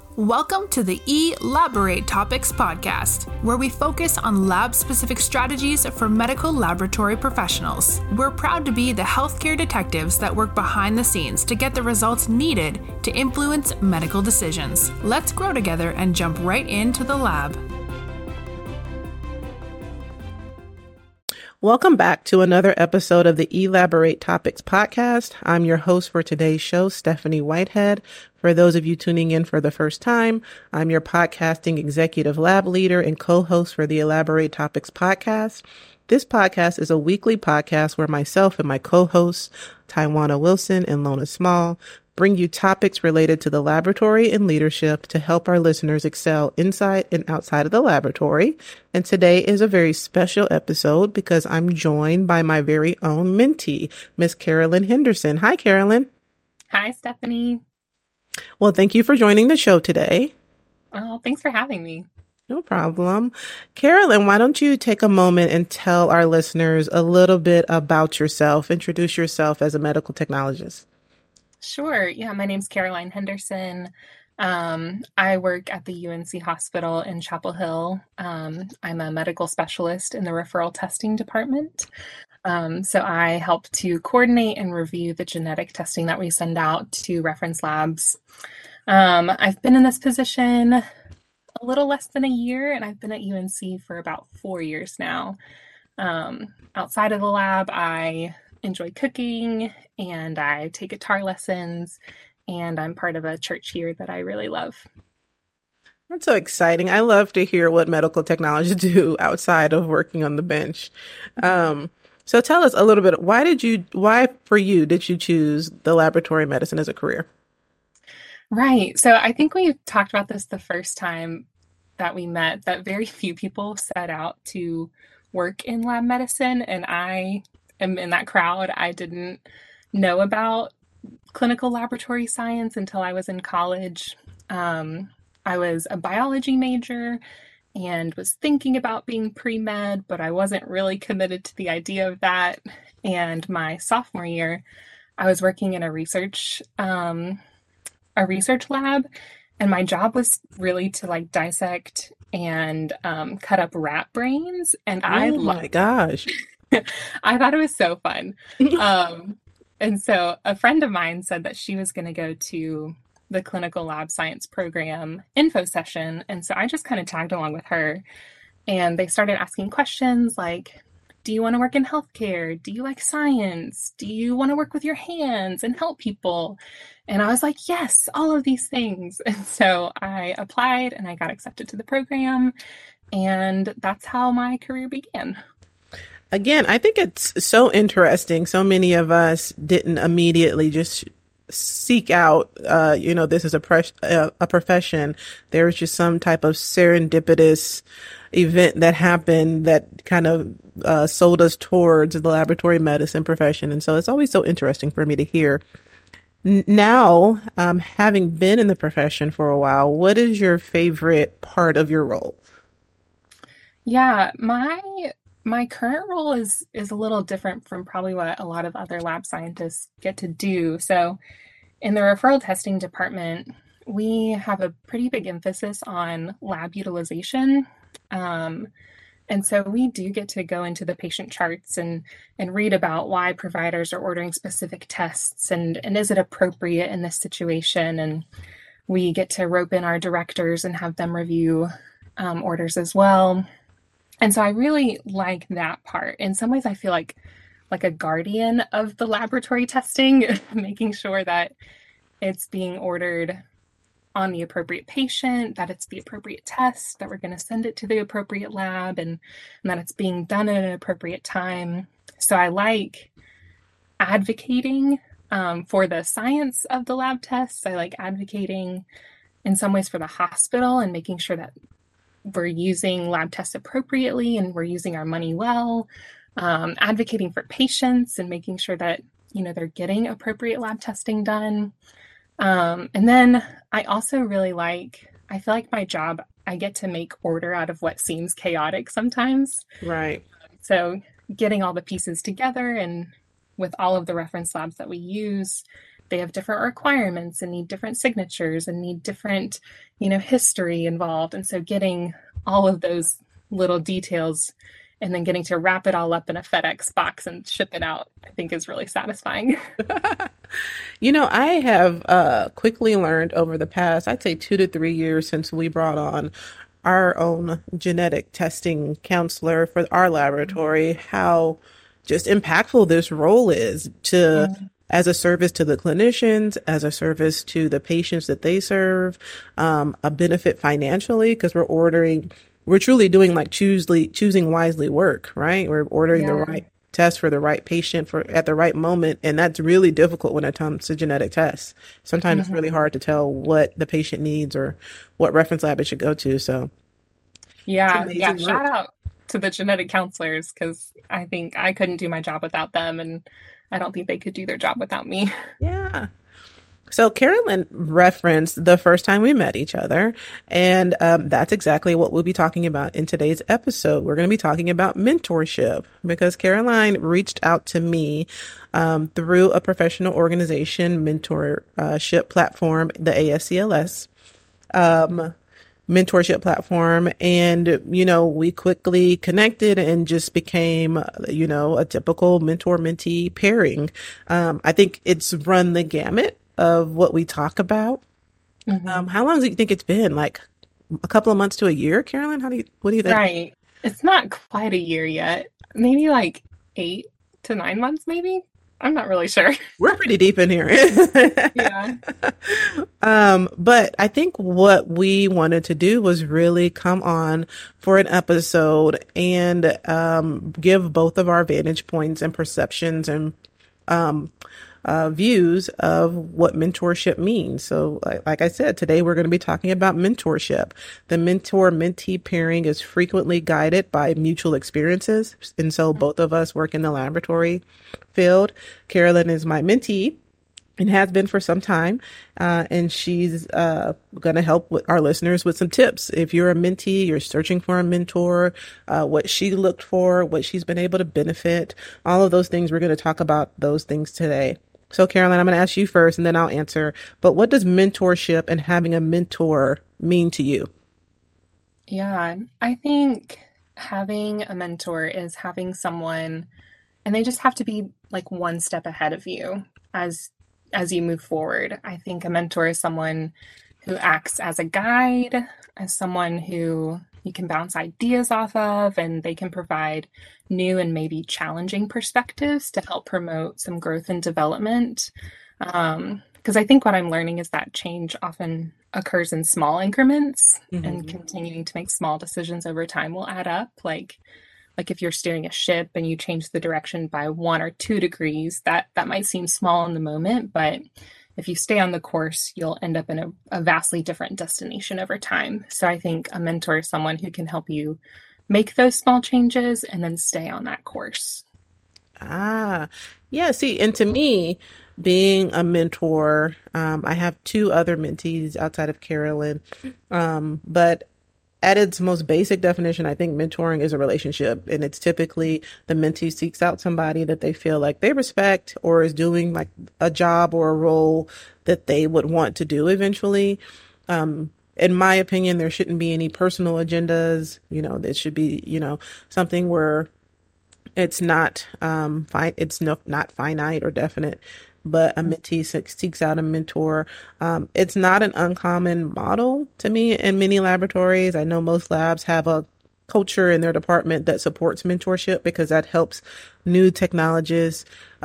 Welcome to the Elaborate Topics podcast, where we focus on lab-specific strategies for medical laboratory professionals. We're proud to be the healthcare detectives that work behind the scenes to get the results needed to influence medical decisions. Let's grow together and jump right into the lab. Welcome back to another episode of the Elaborate Topics podcast. I'm your host for today's show, Stephanie Whitehead. For those of you tuning in for the first time, I'm your podcasting executive lab leader and co-host for the Elaborate Topics podcast. This podcast is a weekly podcast where myself and my co-hosts, Taiwana Wilson and Lona Small, bring you topics related to the laboratory and leadership to help our listeners excel inside and outside of the laboratory. And today is a very special episode because I'm joined by my very own mentee, Miss Carolyn Henderson. Hi, Carolyn. Hi, Stephanie. Well, thank you for joining the show today. Oh, thanks for having me. No problem. Carolyn, why don't you take a moment and tell our listeners a little bit about yourself, introduce yourself as a medical technologist. Sure. Yeah, my name's Caroline Henderson. I work at the UNC Hospital in Chapel Hill. I'm a medical specialist in the referral testing department. So I help to coordinate and review the genetic testing that we send out to reference labs. I've been in this position a little less than a year, and I've been at UNC for about 4 years now. Outside of the lab, I enjoy cooking and I take guitar lessons, and I'm part of a church here that I really love. That's so exciting. I love to hear what medical technologists do outside of working on the bench. So tell us a little bit, why for you did you choose the laboratory medicine as a career? Right. So I think we talked about this the first time that we met, that very few people set out to work in lab medicine. And I am in that crowd. I didn't know about clinical laboratory science until I was in college. I was a biology major and was thinking about being pre-med, but I wasn't really committed to the idea of that. And my sophomore year, I was working in a research lab, and my job was really to dissect and cut up rat brains. And oh my gosh, I thought it was so fun. And so a friend of mine said that she was going to go to the clinical lab science program info session. And so I just kind of tagged along with her, and they started asking questions like, do you want to work in healthcare? Do you like science? Do you want to work with your hands and help people? And I was like, yes, all of these things. And so I applied and I got accepted to the program, and that's how my career began. Again, I think it's so interesting. So many of us didn't immediately just seek out, this is a profession. There was just some type of serendipitous event that happened that kind of sold us towards the laboratory medicine profession. And so it's always so interesting for me to hear. Now, having been in the profession for a while, what is your favorite part of your role? Yeah, my current role is a little different from probably what a lot of other lab scientists get to do. So in the referral testing department, we have a pretty big emphasis on lab utilization. And so we do get to go into the patient charts and read about why providers are ordering specific tests and is it appropriate in this situation. And we get to rope in our directors and have them review orders as well. And so I really like that part. In some ways, I feel like a guardian of the laboratory testing, making sure that it's being ordered on the appropriate patient, that it's the appropriate test, that we're going to send it to the appropriate lab, and that it's being done at an appropriate time. So I like advocating for the science of the lab tests. I like advocating in some ways for the hospital and making sure that we're using lab tests appropriately and we're using our money well, advocating for patients and making sure that, they're getting appropriate lab testing done. And then I also really I feel like my job, I get to make order out of what seems chaotic sometimes. Right. So getting all the pieces together and with all of the reference labs that we use, they have different requirements and need different signatures and need different, history involved. And so getting all of those little details and then getting to wrap it all up in a FedEx box and ship it out, I think is really satisfying. I have quickly learned over the past, I'd say 2 to 3 years since we brought on our own genetic testing counselor for our laboratory, how just impactful this role is as a service to the clinicians, as a service to the patients that they serve, a benefit financially because we're truly doing like choosing wisely work, right? We're ordering the right test for the right patient at the right moment. And that's really difficult when it comes to genetic tests. Sometimes it's really hard to tell what the patient needs or what reference lab it should go to. So shout out to the genetic counselors, because I think I couldn't do my job without them, and I don't think they could do their job without me. Yeah. So Carolyn referenced the first time we met each other, and that's exactly what we'll be talking about in today's episode. We're going to be talking about mentorship because Caroline reached out to me through a professional organization mentorship platform, the ASCLS mentorship platform. And, we quickly connected and just became, a typical mentor-mentee pairing. I think it's run the gamut of what we talk about. How long do you think it's been? Like a couple of months to a year, Carolyn? What do you think? Right. It's not quite a year yet. Maybe like 8 to 9 months, maybe. I'm not really sure. We're pretty deep in here. Yeah. But I think what we wanted to do was really come on for an episode and give both of our vantage points and perceptions and views of what mentorship means. So like I said, today we're going to be talking about mentorship. The mentor-mentee pairing is frequently guided by mutual experiences. And so both of us work in the laboratory field. Carolyn is my mentee and has been for some time. And she's going to help with our listeners with some tips. If you're a mentee, you're searching for a mentor, what she looked for, what she's been able to benefit, all of those things. We're going to talk about those things today. So Caroline, I'm going to ask you first and then I'll answer. But what does mentorship and having a mentor mean to you? Yeah, I think having a mentor is having someone, and they just have to be like one step ahead of you as you move forward. I think a mentor is someone who acts as a guide, as someone who you can bounce ideas off of, and they can provide new and maybe challenging perspectives to help promote some growth and development. Because I think what I'm learning is that change often occurs in small increments, and continuing to make small decisions over time will add up. Like if you're steering a ship and you change the direction by 1 or 2 degrees, that might seem small in the moment, but if you stay on the course, you'll end up in a vastly different destination over time. So I think a mentor is someone who can help you make those small changes and then stay on that course. Yeah. See, and to me, being a mentor, I have 2 other mentees outside of Carolyn, but at its most basic definition, I think mentoring is a relationship, and it's typically the mentee seeks out somebody that they feel like they respect or is doing like a job or a role that they would want to do eventually. In my opinion, there shouldn't be any personal agendas. There should be, something where it's not it's not finite or definite. But a mentee seeks out a mentor. It's not an uncommon model to me in many laboratories. I know most labs have a culture in their department that supports mentorship because that helps new technologists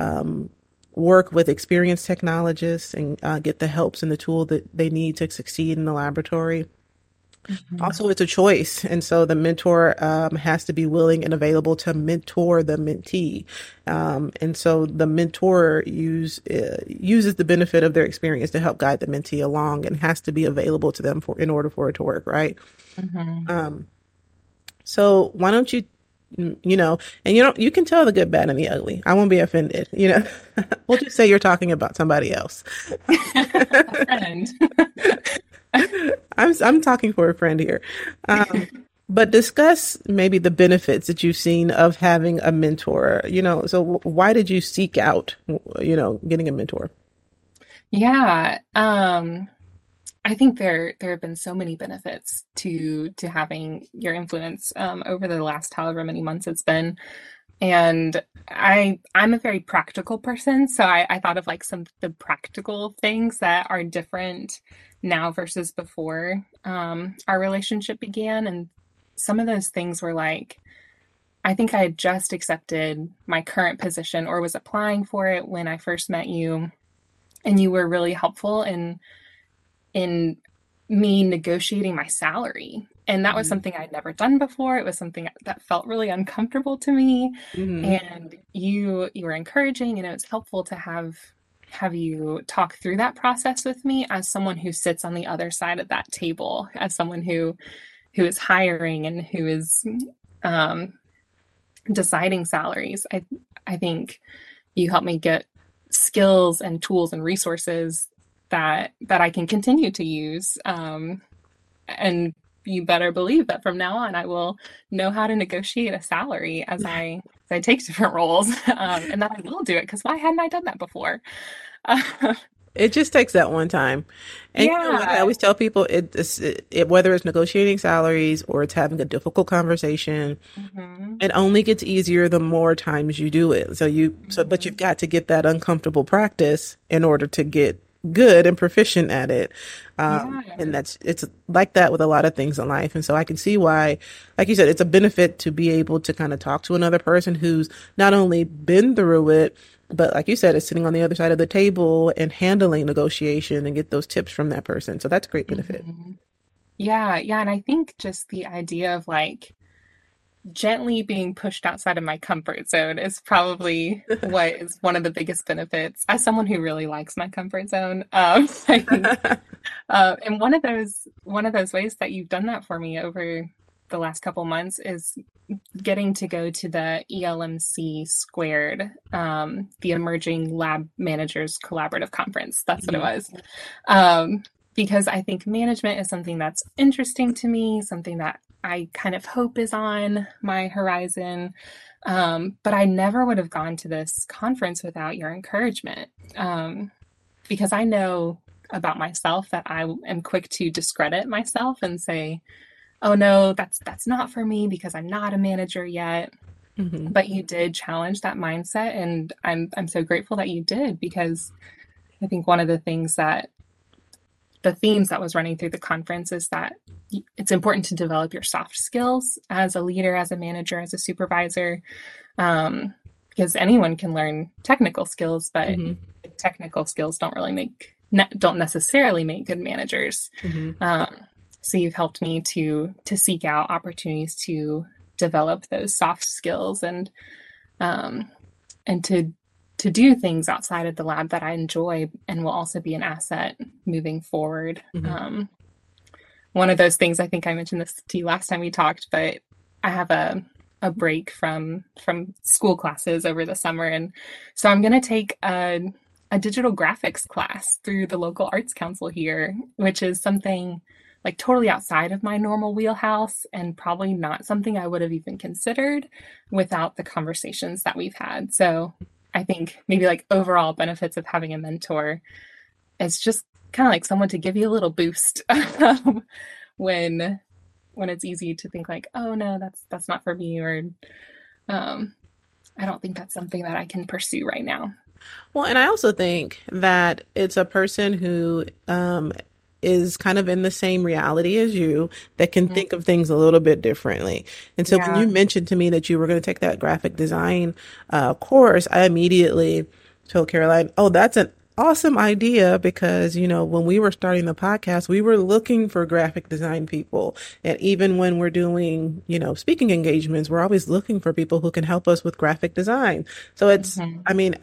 work with experienced technologists and get the helps and the tool that they need to succeed in the laboratory. Also, it's a choice. And so the mentor has to be willing and available to mentor the mentee. And so the mentor uses the benefit of their experience to help guide the mentee along and has to be available to them in order for it to work, right? So why don't you, and you can tell the good, bad, and the ugly. I won't be offended. We'll just say you're talking about somebody else. A friend. I'm talking for a friend here. But discuss maybe the benefits that you've seen of having a mentor. So why did you seek out, getting a mentor? Yeah. I think there have been so many benefits to having your influence over the last however many months it's been. And I'm a very practical person, so I thought of like some of the practical things that are different now versus before our relationship began. And some of those things were like, I think I had just accepted my current position or was applying for it when I first met you, and you were really helpful in me negotiating my salary. And that was Mhm. something I'd never done before. It was something that felt really uncomfortable to me. Mhm. And you were encouraging, and it was helpful to have you talk through that process with me as someone who sits on the other side of that table, as someone who is hiring and who is um, deciding salaries. I think you helped me get skills and tools and resources that I can continue to use. And you better believe that from now on, I will know how to negotiate a salary as I take different roles, and that I will do it because why hadn't I done that before? It just takes that one time. And you know what? I Yeah. always tell people whether it's negotiating salaries or it's having a difficult conversation, Hmm. it only gets easier the more times you do it. But Hmm. you've got to get that uncomfortable practice in order to get good and proficient at it. Yeah. And it's like that with a lot of things in life. And so I can see why, like you said, it's a benefit to be able to kind of talk to another person who's not only been through it, but like you said, is sitting on the other side of the table and handling negotiation and get those tips from that person. So that's a great benefit. Hmm. Yeah, yeah, and I think just the idea of like gently being pushed outside of my comfort zone is probably what is one of the biggest benefits as someone who really likes my comfort zone. I think, and one of those ways that you've done that for me over the last couple months is getting to go to the ELMC Squared, the Emerging Lab Managers Collaborative Conference. That's what it Mhm. was. Um, because I think management is something that's interesting to me, something that I kind of hope is on my horizon. But I never would have gone to this conference without your encouragement, because I know about myself that I am quick to discredit myself and say, "Oh no, that's not for me because I'm not a manager yet." Mhm. But you did challenge that mindset, and I'm so grateful that you did because I think one of the themes that was running through the conference is that it's important to develop your soft skills as a leader, as a manager, as a supervisor, um, because anyone can learn technical skills, but Mhm. technical skills don't necessarily make good managers. Mhm. Um, so you've helped me to seek out opportunities to develop those soft skills um, and to do things outside of the lab that I enjoy and will also be an asset moving forward. Mhm. One of those things, I think I mentioned this to you last time we talked, but I have a break from school classes over the summer, and so I'm going to take a digital graphics class through the local arts council here, which is something like totally outside of my normal wheelhouse and probably not something I would have even considered without the conversations that we've had. So I think maybe like overall benefits of having a mentor is just kind of like someone to give you a little boost when when it's easy to think like, oh no, that's not for me, or um, I don't think that's something that I can pursue right now. Well, and I also think that it's a person who is kind of in the same reality as you that can Mm, think of things a little bit differently. And so when yeah. you mentioned to me that you were going to take that graphic design course, I immediately told Caroline, "Oh, that's an awesome idea because, you know, when we were starting the podcast, we were looking for graphic design people. And even when we're doing, you know, speaking engagements, we're always looking for people who can help us with graphic design. So it's, Hmm. I mean,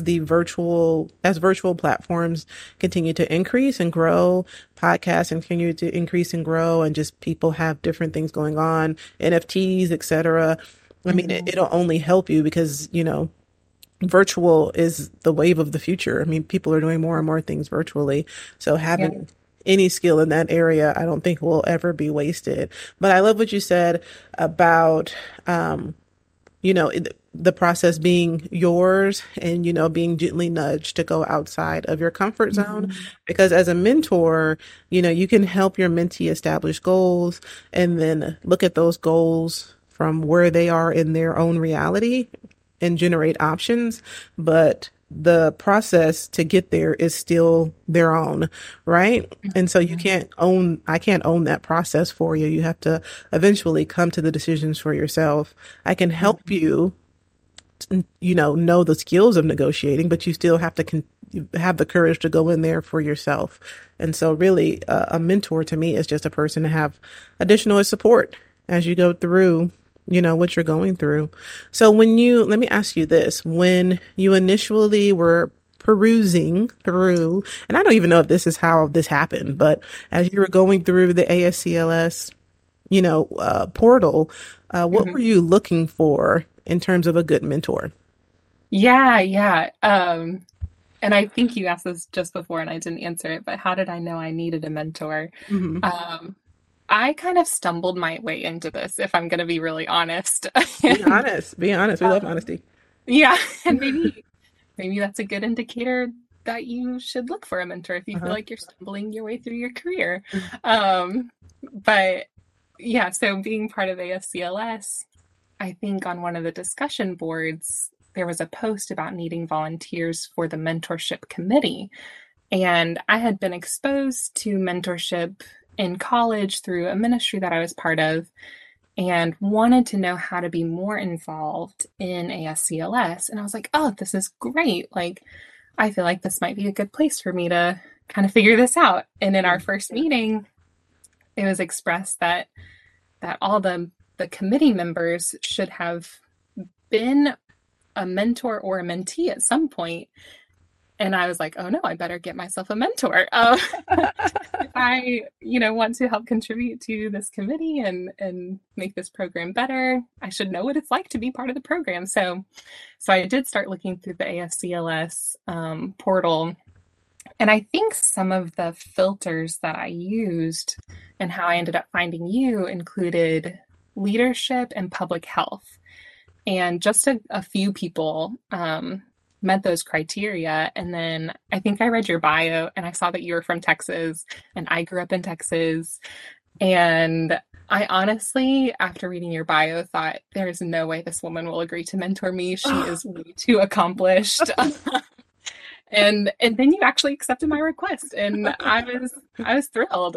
as virtual platforms continue to increase and grow, podcasts continue to increase and grow, and just people have different things going on, NFTs, etc. I mean, Hmm. it'll only help you because, you know, virtual is the wave of the future. I mean, people are doing more and more things virtually. So Yeah. having any skill in that area, I don't think will ever be wasted. But I love what you said about, you know, the process being yours and, being gently nudged to go outside of your comfort zone. Because as a mentor, you can help your mentee establish goals and then look at those goals from where they are in their own reality and generate options. But the process to get there is still their own, right? And so I can't own that process for you. You have to eventually come to the decisions for yourself. I can help you, know the skills of negotiating, but you still have to have the courage to go in there for yourself. And so really a mentor to me is just a person to have additional support as you go through what you're going through. So let me ask you this, when you initially were perusing through, and I don't even know if this is how this happened, but as you were going through the ASCLS, portal, what were you looking for in terms of a good mentor? Yeah. And I think you asked this just before and I didn't answer it, but how did I know I needed a mentor? Mm-hmm. I kind of stumbled my way into this, if I'm going to be really honest. Be honest. We love honesty. Yeah, and maybe that's a good indicator that you should look for a mentor if you feel like you're stumbling your way through your career. But yeah, so being part of ASCLS, I think on one of the discussion boards, there was a post about needing volunteers for the mentorship committee. And I had been exposed to mentorship in college through a ministry that I was part of and wanted to know how to be more involved in ASCLS. And I was like, oh, this is great. Like, I feel like this might be a good place for me to kind of figure this out. And in our first meeting, it was expressed that all the committee members should have been a mentor or a mentee at some point. And I was like, oh no, I better get myself a mentor. If I, want to help contribute to this committee and make this program better, I should know what it's like to be part of the program. So I did start looking through the ASCLS portal. And I think some of the filters that I used and how I ended up finding you included leadership and public health. And just a few people met those criteria. And then I think I read your bio and I saw that you were from Texas and I grew up in Texas. And I honestly, after reading your bio, thought there is no way this woman will agree to mentor me. She is way too accomplished. And then you actually accepted my request and I was thrilled.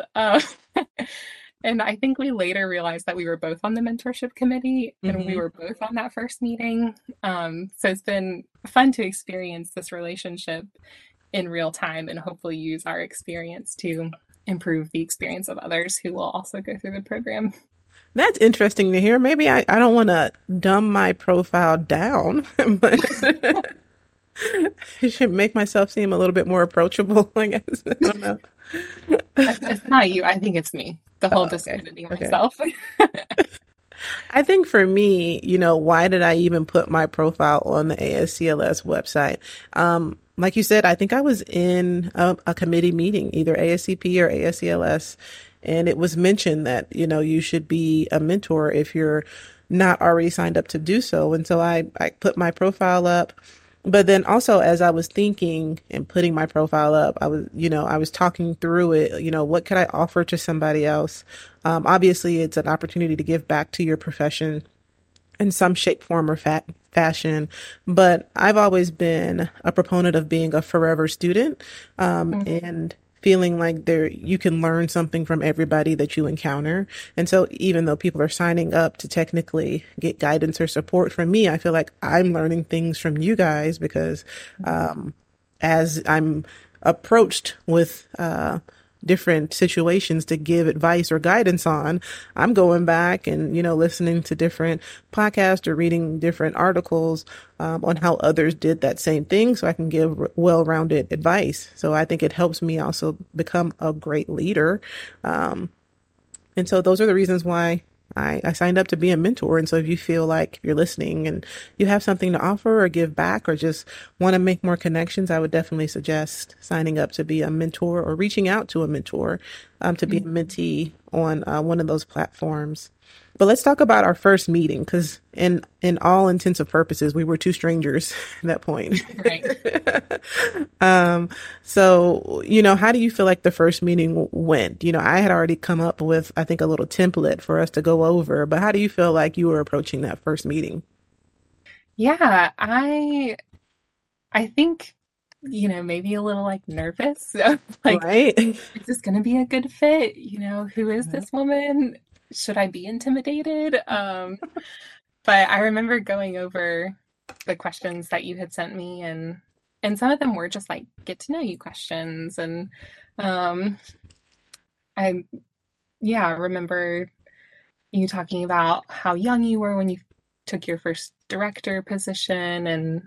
And I think we later realized that we were both on the mentorship committee and we were both on that first meeting. So it's been fun to experience this relationship in real time and hopefully use our experience to improve the experience of others who will also go through the program. That's interesting to hear. Maybe I don't want to dumb my profile down, but I should make myself seem a little bit more approachable, I guess. I don't know. It's not you. I think it's me. The whole discrediting myself. I think for me, why did I even put my profile on the ASCLS website? Like you said, I think I was in a committee meeting, either ASCP or ASCLS, and it was mentioned that, you should be a mentor if you're not already signed up to do so. And so I put my profile up. But then also, as I was thinking and putting my profile up, I was talking through it, what could I offer to somebody else? Obviously, it's an opportunity to give back to your profession in some shape, form, or fashion. But I've always been a proponent of being a forever student, and feeling like you can learn something from everybody that you encounter. And so even though people are signing up to technically get guidance or support from me, I feel like I'm learning things from you guys because as I'm approached with different situations to give advice or guidance on, I'm going back and, listening to different podcasts or reading different articles on how others did that same thing so I can give well-rounded advice. So I think it helps me also become a great leader. And so those are the reasons why I signed up to be a mentor. And so if you feel like you're listening and you have something to offer or give back or just want to make more connections, I would definitely suggest signing up to be a mentor or reaching out to a mentor to be a mentee on one of those platforms. but let's talk about our first meeting, because in all intents and purposes, we were two strangers at that point. Right. So, how do you feel like the first meeting went? I had already come up with, I think, a little template for us to go over, but how do you feel like you were approaching that first meeting? Yeah, I think, maybe a little like nervous. Like, Right? is this going to be a good fit? Who is this woman? Should I be intimidated? But I remember going over the questions that you had sent me, and some of them were just like get to know you questions, and um, I yeah, I remember you talking about how young you were when you took your first director position, and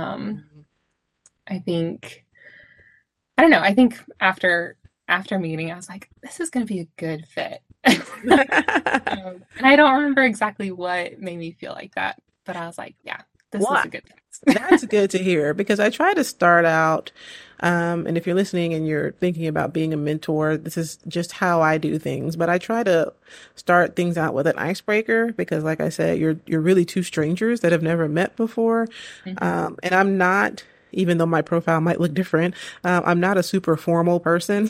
I think I don't know. I think after meeting, I was like, this is going to be a good fit. And I don't remember exactly what made me feel like that, but I was like, yeah, this is Well, a good fit. that's good to hear, because I try to start out, and if you're listening and you're thinking about being a mentor, this is just how I do things. But I try to start things out with an icebreaker, because, like I said, you're really two strangers that have never met before, Mhm. and I'm not. Even though my profile might look different, I'm not a super formal person.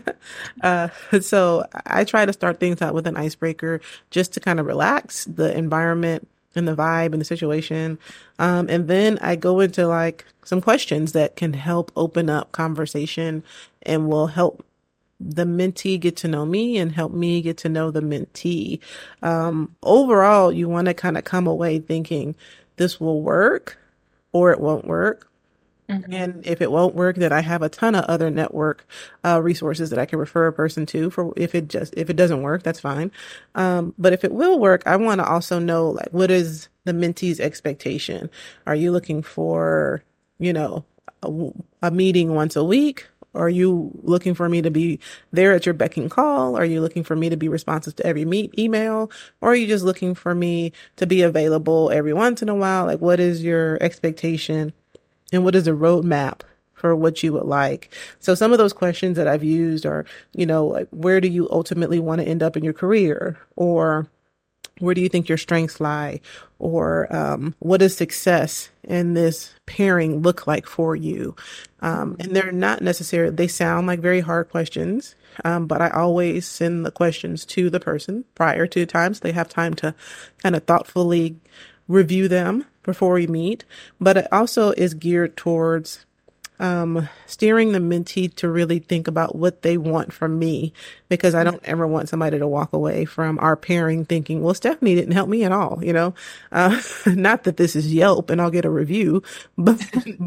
So I try to start things out with an icebreaker just to kind of relax the environment and the vibe and the situation. And then I go into like some questions that can help open up conversation and will help the mentee get to know me and help me get to know the mentee. Overall, you want to kind of come away thinking this will work or it won't work. Mhm. And if it won't work, then I have a ton of other network resources that I can refer a person to for if it doesn't work, that's fine. But if it will work, I want to also know, like, what is the mentee's expectation? Are you looking for, you know, a, a meeting once a week? Are you looking for me to be there at your beck and call? Are you looking for me to be responsive to every email? Or are you just looking for me to be available every once in a while? Like, what is your expectation? And what is the roadmap for what you would like? So some of those questions that I've used are, like, where do you ultimately want to end up in your career? Or where do you think your strengths lie? Or what does success in this pairing look like for you? And they're not necessarily, they sound like very hard questions, but I always send the questions to the person prior to times they have time to kind of thoughtfully review them before we meet. But it also is geared towards steering the mentee to really think about what they want from me, because I don't ever want somebody to walk away from our pairing thinking, well, Stephanie didn't help me at all, not that this is Yelp and I'll get a review, but,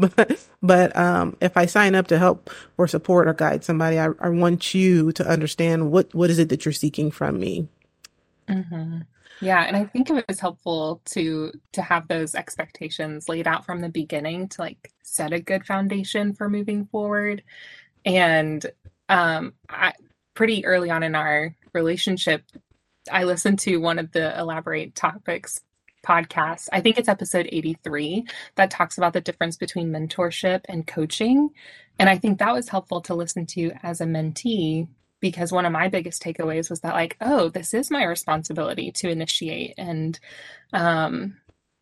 but if I sign up to help or support or guide somebody, I want you to understand what is it that you're seeking from me. Mhm. Yeah, and I think it was helpful to have those expectations laid out from the beginning to like set a good foundation for moving forward. And I pretty early on in our relationship, I listened to one of the Elaborate Topics podcasts. I think it's episode 83 that talks about the difference between mentorship and coaching. And I think that was helpful to listen to as a mentee, because one of my biggest takeaways was that, like, oh, this is my responsibility to initiate, and um,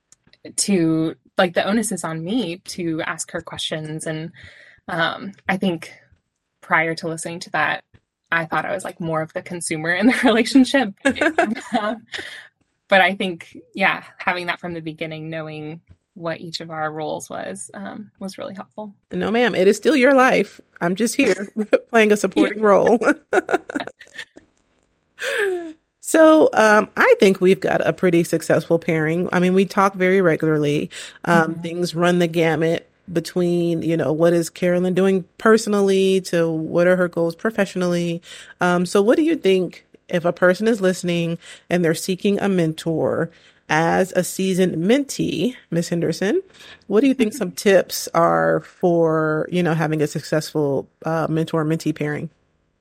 to like the onus is on me to ask her questions. And I think prior to listening to that, I thought I was like more of the consumer in the relationship. Um, but I think, yeah, having that from the beginning, knowing what each of our roles was really helpful. No, ma'am, it is still your life. I'm just here playing a supporting role. So, I think we've got a pretty successful pairing. I mean, we talk very regularly. Things run the gamut between, what is Carolyn doing personally to what are her goals professionally. So what do you think if a person is listening and they're seeking a mentor as a seasoned mentee, Miss Henderson, what do you think some tips are for, having a successful mentor-mentee pairing?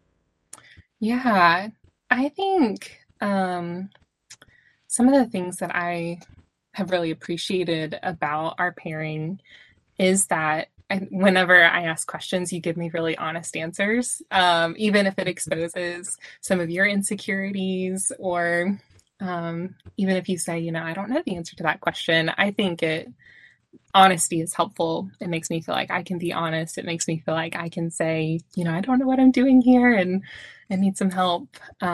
Yeah, I think some of the things that I have really appreciated about our pairing is that whenever I ask questions, you give me really honest answers, even if it exposes some of your insecurities or Even if you say, I don't know the answer to that question, I think honesty is helpful. It makes me feel like I can be honest. It makes me feel like I can say, I don't know what I'm doing here and I need some help.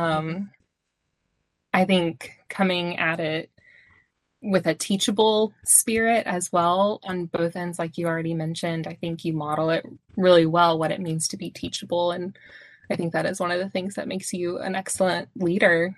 I think coming at it with a teachable spirit as well on both ends, like you already mentioned, I think you model it really well what it means to be teachable. And I think that is one of the things that makes you an excellent leader.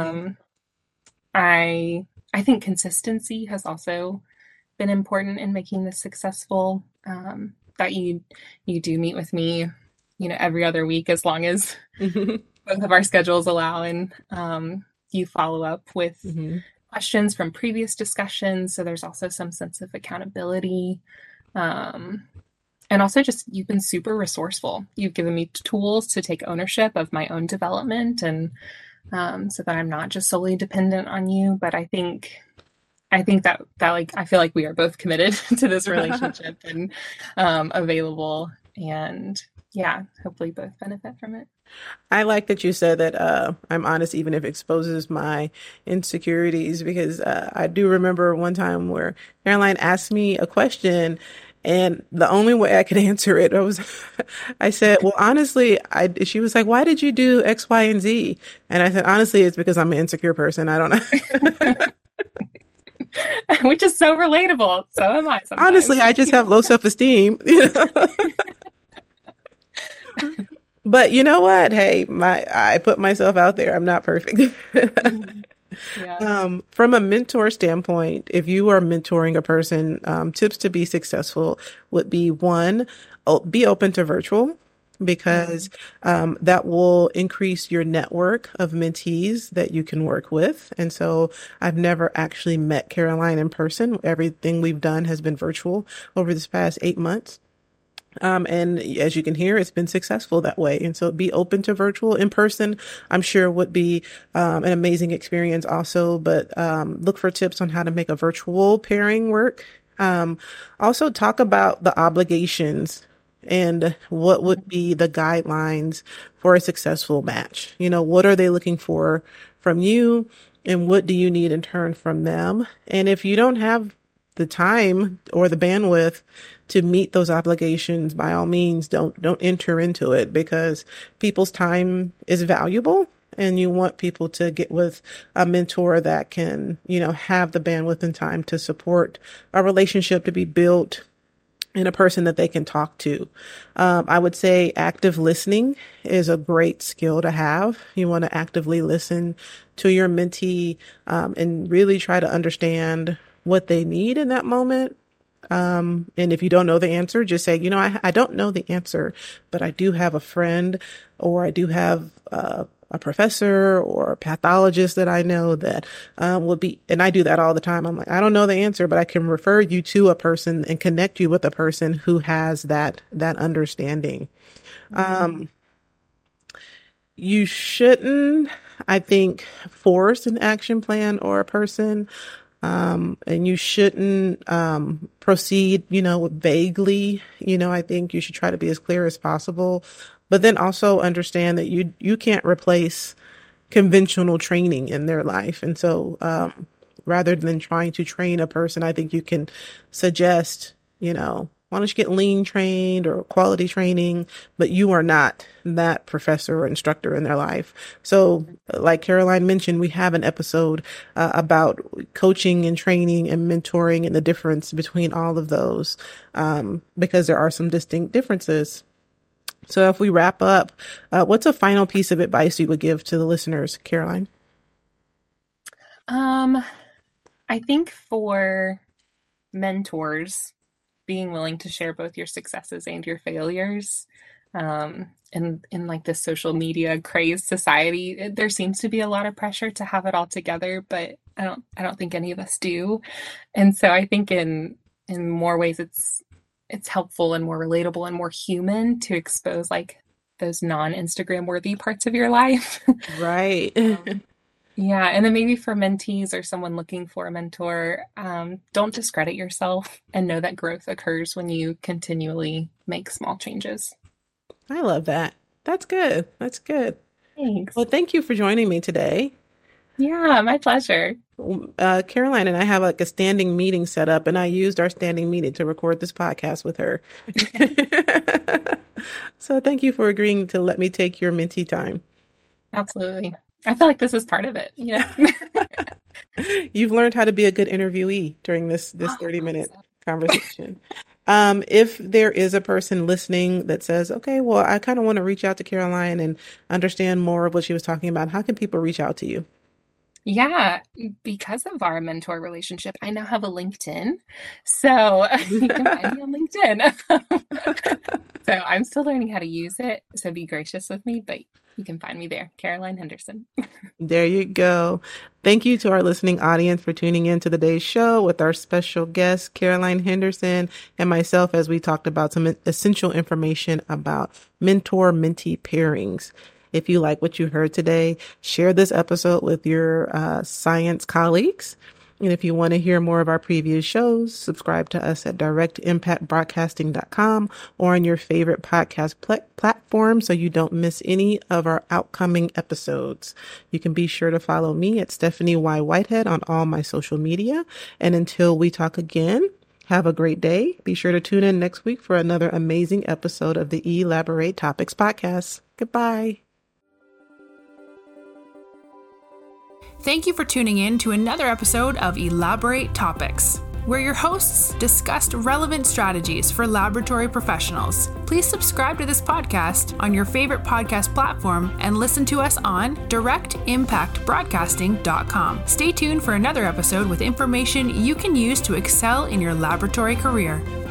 I think consistency has also been important in making this successful. That you do meet with me, every other week as long as both of our schedules allow, and you follow up with questions from previous discussions. So there's also some sense of accountability. And also just you've been super resourceful. You've given me tools to take ownership of my own development, and so that I'm not just solely dependent on you. But I think that like I feel like we are both committed to this relationship and available, and yeah, hopefully both benefit from it. I like that you said that I'm honest, even if it exposes my insecurities, because I do remember one time where Caroline asked me a question, and the only way I could answer it I said, well, honestly, she was like, why did you do X, Y, and Z? And I said, honestly, it's because I'm an insecure person. I don't know. Which is so relatable. So am I sometimes. Honestly, I just have low self-esteem. But you know what? Hey, I put myself out there. I'm not perfect. Yeah. From a mentor standpoint, if you are mentoring a person, tips to be successful would be one, be open to virtual, because that will increase your network of mentees that you can work with. And so I've never actually met Caroline in person. Everything we've done has been virtual over this past 8 months. And as you can hear, it's been successful that way. And so be open to virtual. In person, I'm sure would be an amazing experience also, but look for tips on how to make a virtual pairing work. Also talk about the obligations and what would be the guidelines for a successful match. What are they looking for from you, and what do you need in turn from them? And if you don't have the time or the bandwidth to meet those obligations, by all means, don't enter into it, because people's time is valuable, and you want people to get with a mentor that can, have the bandwidth and time to support a relationship to be built and a person that they can talk to. I would say active listening is a great skill to have. You want to actively listen to your mentee, and really try to understand what they need in that moment. And if you don't know the answer, just say, I don't know the answer, but I do have a friend, or I do have a professor or a pathologist that I know that will be, and I do that all the time. I'm like, I don't know the answer, but I can refer you to a person and connect you with a person who has that understanding. You shouldn't, I think, force an action plan or a person. And you shouldn't proceed, vaguely. I think you should try to be as clear as possible, but then also understand that you can't replace conventional training in their life. And so rather than trying to train a person, I think you can suggest, why don't you get lean trained or quality training, but you are not that professor or instructor in their life. So like Caroline mentioned, we have an episode about coaching and training and mentoring and the difference between all of those, because there are some distinct differences. So if we wrap up, what's a final piece of advice you would give to the listeners, Caroline? I think for mentors, being willing to share both your successes and your failures. And in like this social media crazed society, there seems to be a lot of pressure to have it all together, but I don't think any of us do. And so I think in more ways it's helpful and more relatable and more human to expose like those non-Instagram worthy parts of your life. Right. Yeah, and then maybe for mentees or someone looking for a mentor, don't discredit yourself and know that growth occurs when you continually make small changes. I love that. That's good. That's good. Thanks. Well, thank you for joining me today. Yeah, my pleasure. Caroline and I have like a standing meeting set up, and I used our standing meeting to record this podcast with her. So thank you for agreeing to let me take your minty time. Absolutely. I feel like this is part of it, you know? You've learned how to be a good interviewee during this Oh, I hope 30-minute so. conversation. If there is a person listening that says, okay, well, I kind of want to reach out to Caroline and understand more of what she was talking about, how can people reach out to you? Yeah, because of our mentor relationship, I now have a LinkedIn. So you can find me on LinkedIn. So I'm still learning how to use it. So be gracious with me, but you can find me there, Caroline Henderson. There you go. Thank you to our listening audience for tuning in to today's show with our special guest, Caroline Henderson, and myself as we talked about some essential information about mentor-mentee pairings. If you like what you heard today, share this episode with your science colleagues. And if you want to hear more of our previous shows, subscribe to us at directimpactbroadcasting.com or on your favorite podcast platform so you don't miss any of our upcoming episodes. You can be sure to follow me at Stephanie Y. Whitehead on all my social media. And until we talk again, have a great day. Be sure to tune in next week for another amazing episode of the Elaborate Topics podcast. Goodbye. Thank you for tuning in to another episode of Elaborate Topics, where your hosts discussed relevant strategies for laboratory professionals. Please subscribe to this podcast on your favorite podcast platform and listen to us on directimpactbroadcasting.com. Stay tuned for another episode with information you can use to excel in your laboratory career.